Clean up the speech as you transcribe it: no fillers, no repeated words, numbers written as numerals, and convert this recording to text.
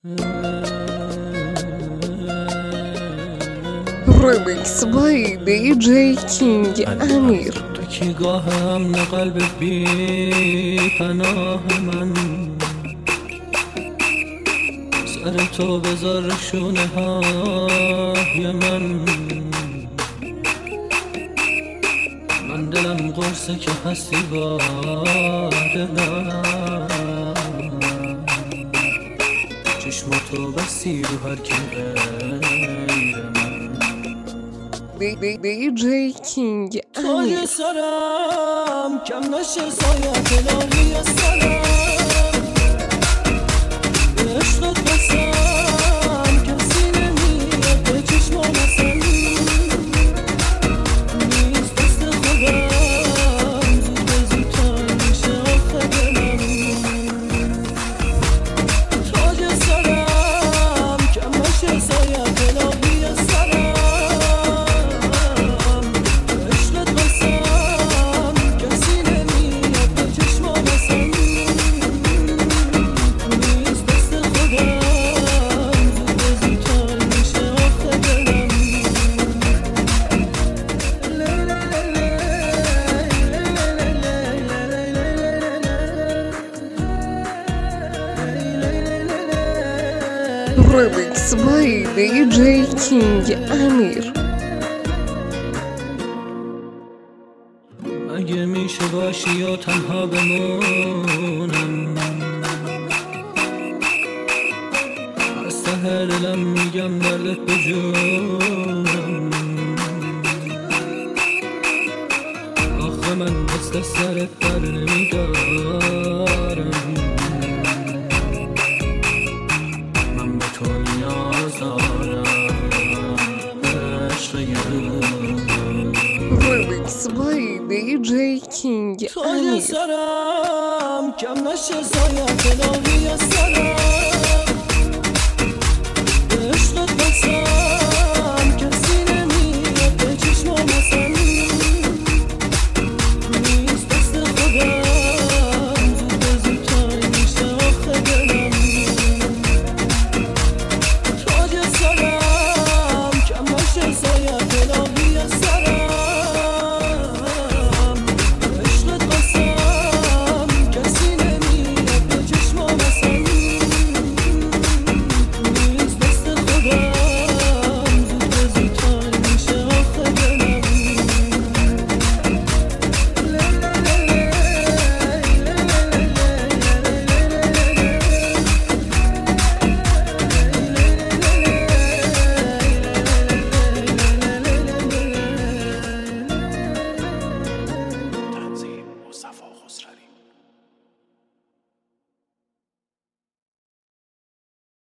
Remix by DJ King امیر. تو کی گاهم نه قلب بی پناه من، سر تو بذار شونه های من دلم قرصه که هستی با دلم، چشماتو بسی رو هر کی غیر من. DJ King امیر. تاج سرم کم نشه سایت الهی سرم، به عشقت بسم کسی نمیاد به چشمام اصلا، نیست دست خودم زود زودتر میشه آخه دلم. تاج سرم کم نشه سایت الهی سرم، Remix by DJ King امیر. اگه میشه باشی یا تنها بمونم، از ته دلم میگم دردت به جونم. آخه من دست سرت بر نمیدارم، من به تو نیاز دارم. Remix by DJ King تاج امیر. سرم کم نشه سایت الهی